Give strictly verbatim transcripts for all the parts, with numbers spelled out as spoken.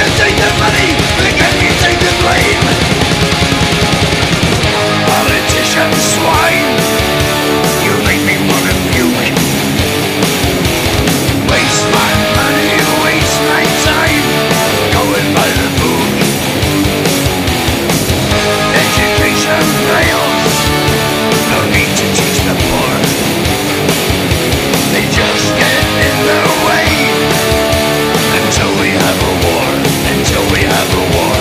can take the money, but can you take the blame? Politician swine, you make me wanna puke. Waste my money, waste my time, going by the book. Education fails, no need to teach the poor. They just get in their way until we have a war, until we have a war.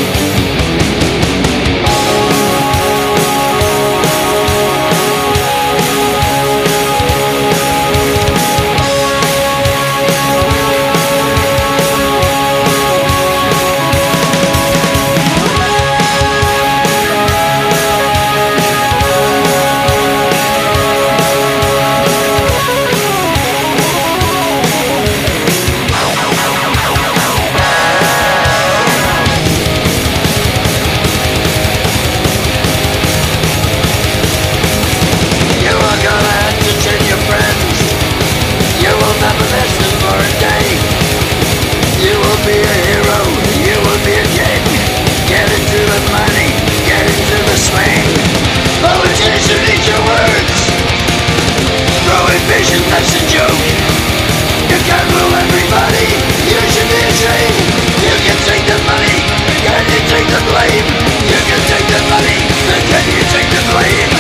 Politician, eat your words. Prohibition, that's a joke. You can't rule everybody. You should be ashamed. You can take the money, can you take the blame? You can take the money, but can you take the blame?